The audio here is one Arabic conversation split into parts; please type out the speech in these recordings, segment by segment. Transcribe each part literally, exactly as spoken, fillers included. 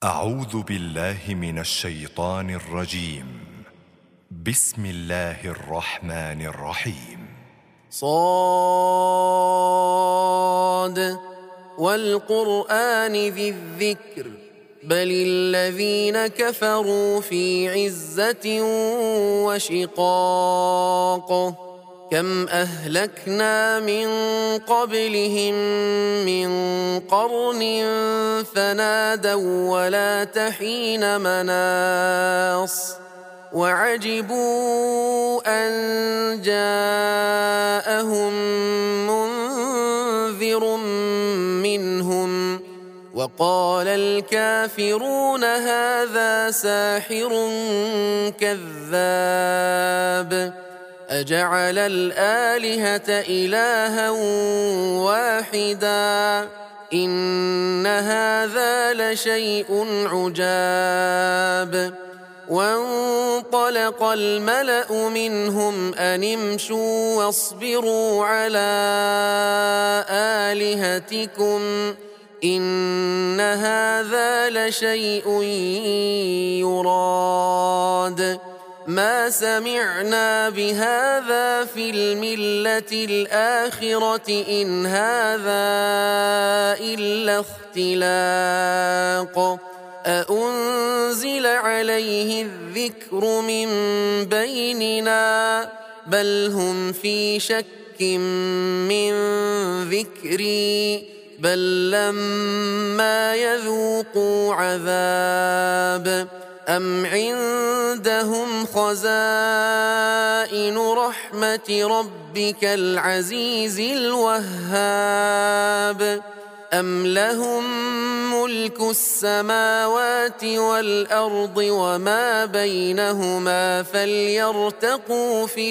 أعوذ بالله من الشيطان الرجيم. بسم الله الرحمن الرحيم. صاد والقرآن ذي الذكر بل الذين كفروا في عزة وشقاق كم أهلكنا من قبلهم من قرن فنادوا ولا تحين مناص وعجبوا أن جاءهم منذر منهم وقال الكافرون هذا ساحر كذاب أجعل الآلهة إلها واحدا إن هذا لشيء عجاب وانطلق الملأ منهم أن امشوا واصبروا على آلهتكم إن هذا لشيء يراد ما سمعنا بهذا في الملة الآخرة إن هذا إلا اختلاق أأنزل عليه الذكر من بيننا بل هم في شك من ذكري بل لما يذوقوا عذاب أم عندهم خزائن رحمة ربك العزيز الوهاب أم لهم ملك السماوات والأرض وما بينهما فليرتقوا في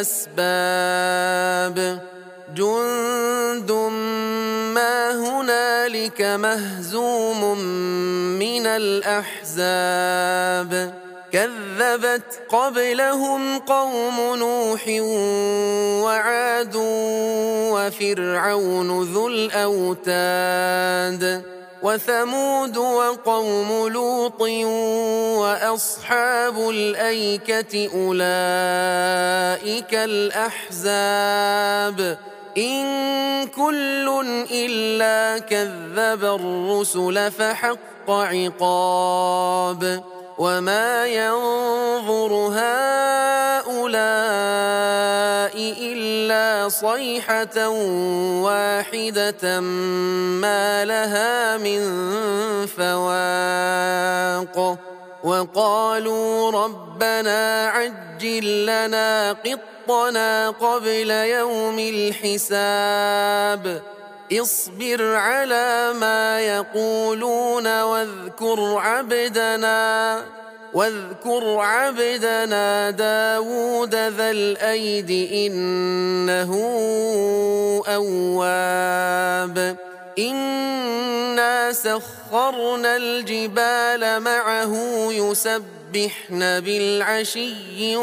الأسباب جند ما هنالك مهزوم من الأحزاب كذبت قبلهم قوم نوح وعاد وفرعون ذو الأوتاد وثمود وقوم لوط وأصحاب الأيكة أولئك الأحزاب إن كل إلا كذب الرسل فحق عقاب وما ينظر هؤلاء إلا صيحة واحدة ما لها من فواق وقالوا ربنا عجل لنا قطنا قبل يوم الحساب اصبر على ما يقولون واذكر عبدنا واذكر عبدنا داود ذا الأيد إنه أواب إنا سخرنا الجبال معه يسبحن بالعشي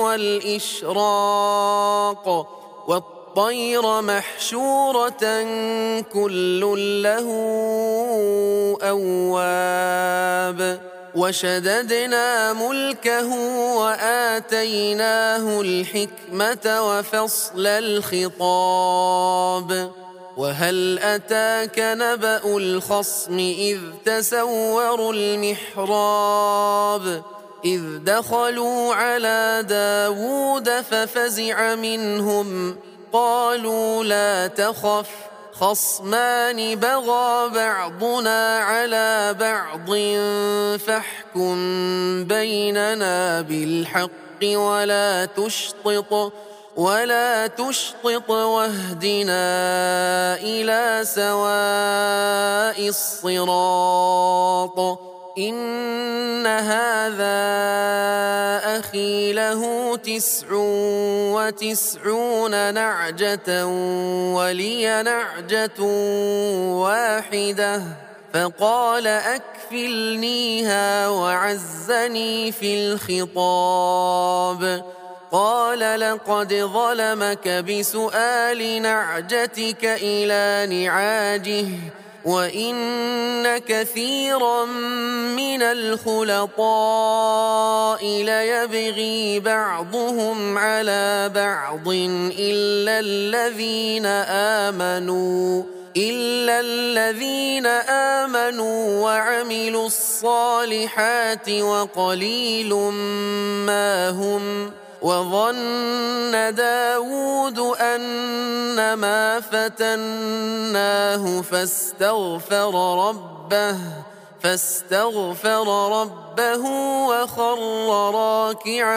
والإشراق والطير محشورة كل له أواب وشددنا ملكه وآتيناه الحكمة وفصل الخطاب وهل أتاك نبأ الخصم إذ تسوروا المحراب إذ دخلوا على داود ففزع منهم قالوا لا تخف خصمان بغى بعضنا على بعض فاحكم بيننا بالحق ولا تشطط ولا تشطط واهدنا إلى سواء الصراط إن هذا أخي له تسع وتسعون نعجة ولي نعجة واحدة فقال أكفلنيها وعزني في الخطاب قال لقد ظلمك بسؤال نعجتك إلى نعاجه وإن كثيرا من الخلطاء ليبغي بعضهم على بعض إلا الذين آمنوا إلا الذين آمنوا وعملوا الصالحات وقليل ما هم. وظن داود أنما فتناه فاستغفر ربه فاستغفر ربه وخر راكعا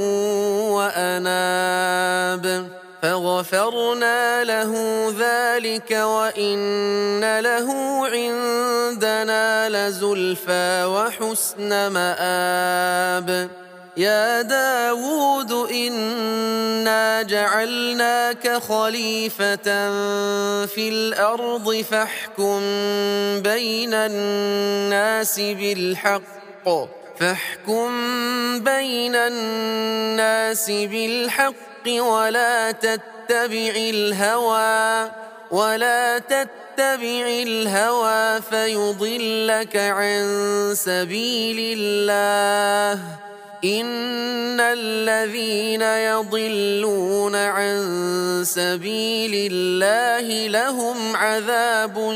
وأناب فغفرنا له ذلك وإن له عندنا لزلفى وحسن مآب. يا داود إنا جعلناك خليفة في الأرض فاحكم بين الناس بالحق فاحكم بين الناس بالحق ولا تتبع الهوى ولا تتبع الهوى فيضلك عن سبيل الله. إن الذين يضلون عن سبيل الله لهم عذاب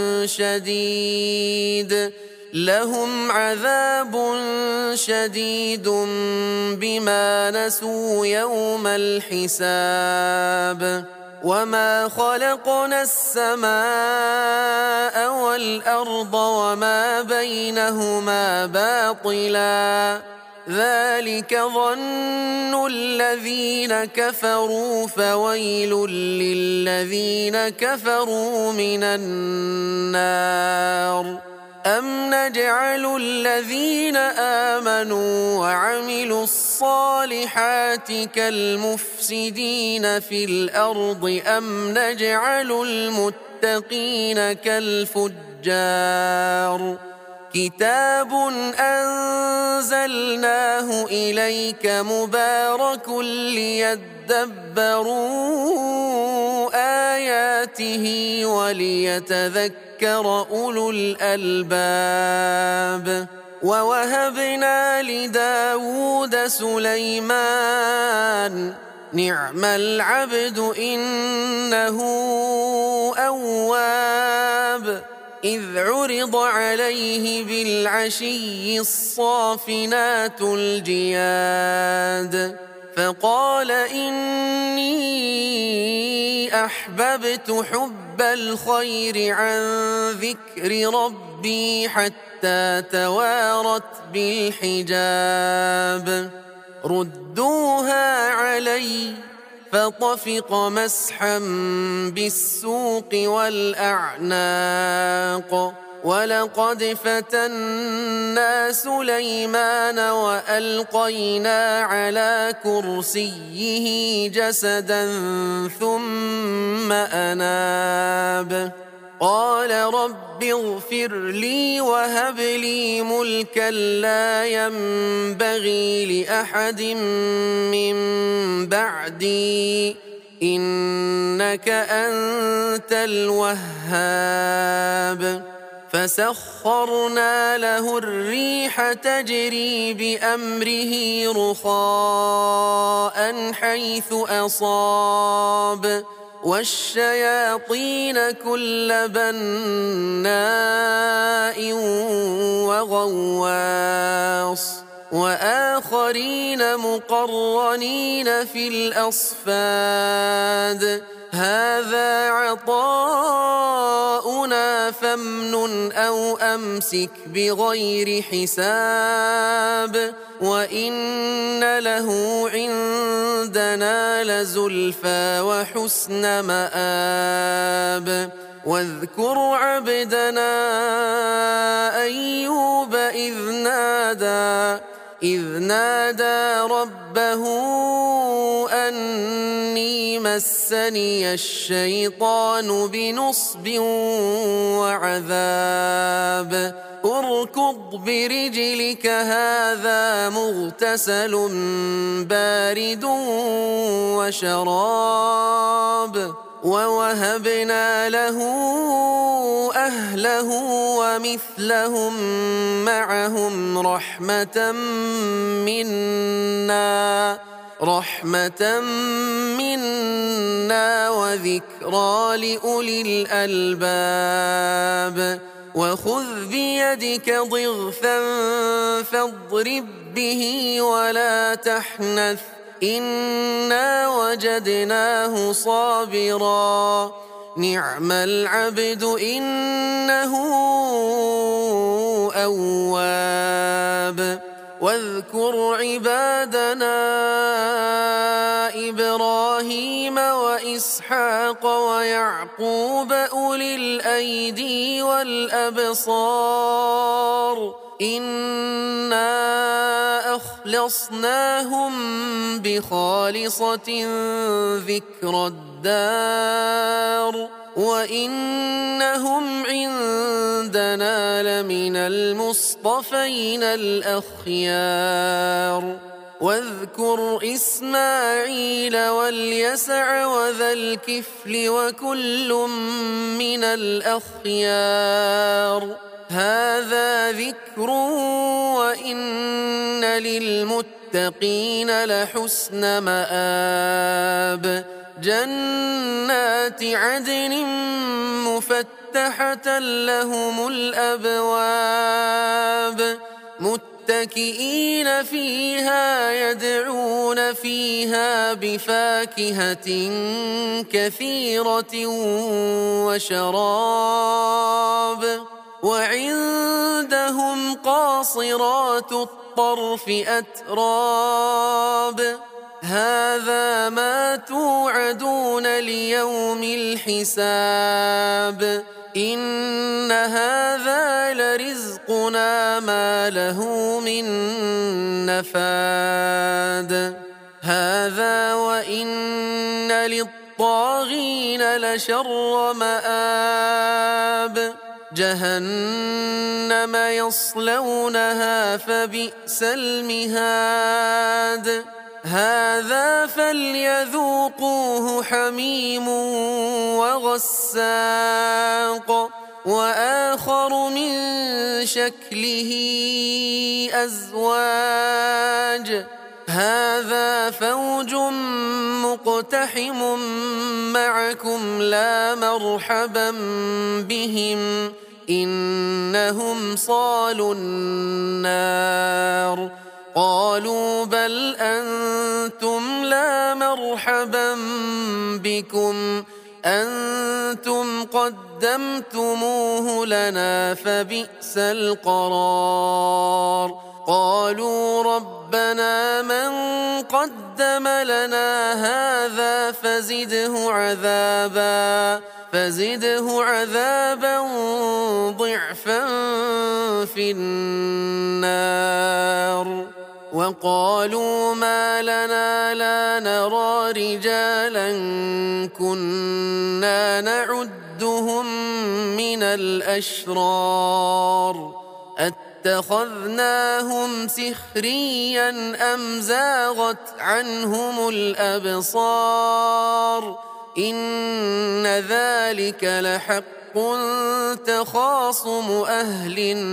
شديد لهم عذاب شديد بما نسوا يوم الحساب. وما خلقنا السماء والأرض وما بينهما باطلا ذلك ظن الذين كفروا فويل للذين كفروا من النار. أم نجعل الذين آمنوا وعملوا الصالحات كالمفسدين في الأرض أم نجعل المتقين كالفجار. كتاب أنزلناه إليك مبارك ليدبروا آياته وليتذكر أولو الألباب. ووهبنا لداود سليمان نعم العبد إنه أواب. إذ عرض عليه بالعشي الصافنات الجياد فقال إني أحببت حب الخير عن ذكر ربي حتى توارت بالحجاب. ردوها علي فطفق مسحا بالسوق والأعناق. ولقد فتنا سليمان وألقينا على كرسيه جسدا ثم أناب. قال رب اغفر لي وهب لي ملكا لا ينبغي لأحد من بعدي إنك أنت الوهاب. فسخرنا له الريح تجري بأمره رخاء حيث أصاب والشياطين كل بناء وغواص وآخرين مقرنين في الأصفاد. هذا عطاؤنا فامنن أو أمسك بغير حساب وإن له عندنا لزلفى وحسن مآب. واذكر عبدنا أيوب إذ نادى إذ نادى ربه أني مسني الشيطان بنصب وعذاب. اركض برجلك هذا مغتسل بارد وشراب ووهبنا له أهله ومثلهم معهم رحمة منا رحمة منا وذكرى لأولي الألباب وخذ بيدك ضغثا فاضرب به ولا تحنث إنا وجدناه صابرا نعم العبد إنه أواب واذكر عبادنا إبراهيم وإسحاق ويعقوب أولي الأيدي والأبصار إنا أخلصناهم بخالصة ذكر الدار وإنهم عندنا لمن المصطفين الأخيار واذكر إسماعيل واليسع وذا الكفل وكل من الأخيار هذا ذكر وإن للمتقين لحسن مآب جنات عدن مفتحة لهم الأبواب متكئين فيها يدعون فيها بفاكهة كثيرة وشراب وعندهم قاصرات الطرف أتراب هذا ما توعدون ليوم الحساب إن هذا لرزقنا ما له من نفاد هذا وإن للطاغين لشر مآب جهنم يصلونها فبئس المهاد هذا فليذوقوه حميم وغساق وآخر من شكله أزواج هذا فوج مقتحم معكم لا مرحبا بهم إنهم صالوا النار قالوا بل أنتم لا مرحبا بكم أنتم قدمتموه لنا فبئس القرار قالوا ربنا من قدم لنا هذا فزده عذابا فزده عذابا ضعفا في النار وقالوا ما لنا لا نرى رجالا كنا نعدهم من الأشرار اتخذناهم سخريا أم زاغت عنهم الأبصار إن ذلك لحق تخاصم أهل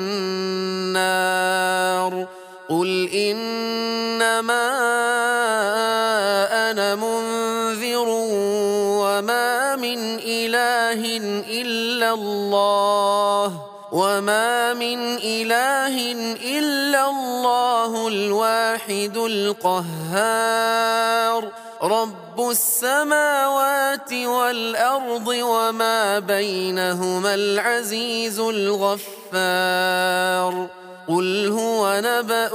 النار قل إنما أنا منذر وما من إله إلا الله وما من إله إلا الله الواحد القهار رب السماوات والأرض وما بينهما العزيز الغفار قل هو نبأ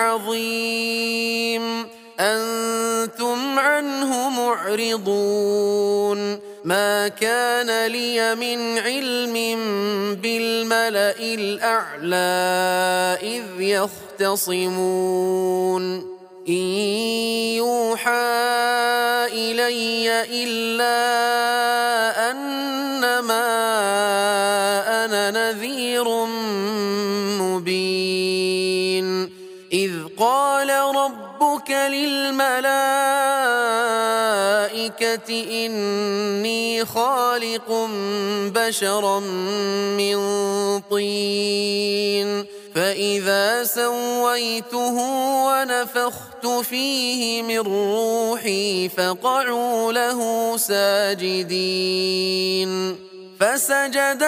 عظيم أنتم عنه معرضون ما كان لي من علم بالملأ الأعلى إذ يختصمون إن يوحى إلي إلا أنما أنا نذير مبين إذ قال ربك للملائكة الملائكة إني خالق بشرا من طين فإذا سويته ونفخت فيه من روحي فقعوا له ساجدين فسجد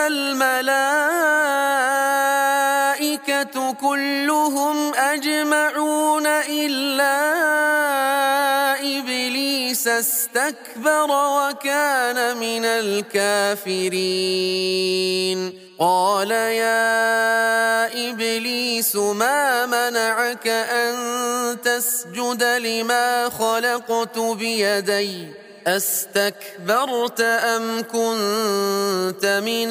الملائكة كلهم أجمعون إلا إبليس استكبر وكان من الكافرين قال يا إبليس ما منعك أن تسجد لما خلقت بيدي أستكبرت أم كنت من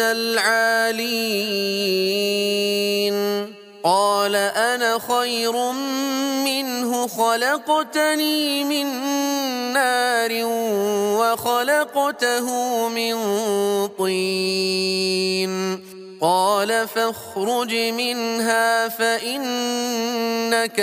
العالين قال أنا خير منه خلقتني من نار وخلقته من طين قال فاخرج منها فإنك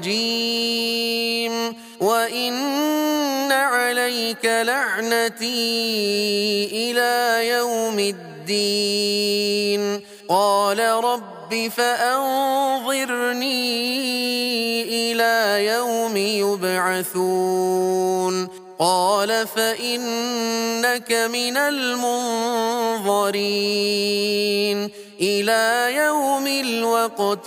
رجيم وإن عليك لعنتي إلى يوم الدين قال رب فأنظرني إلى يوم يبعثون قال فإنك من المنظرين إلى يوم الوقت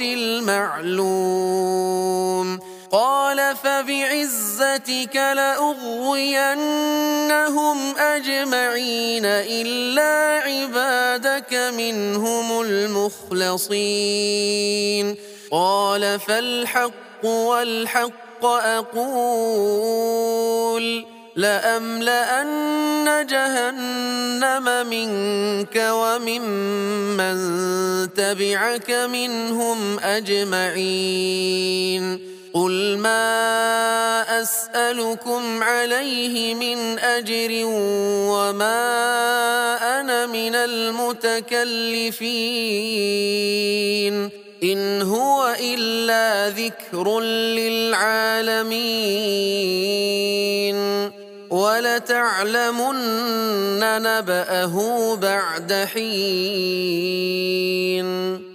المعلوم قال فبعزتك لأغوينهم أجمعين إلا عبادك منهم المخلصين قال فالحق والحق أقول لأملأن جهنم منك وممن تبعك منهم أجمعين قل ما أسألكم عليه من أجر وما أنا من المتكلفين إن هو إلا ذكر للعالمين ولتعلمن نبأه بعد حين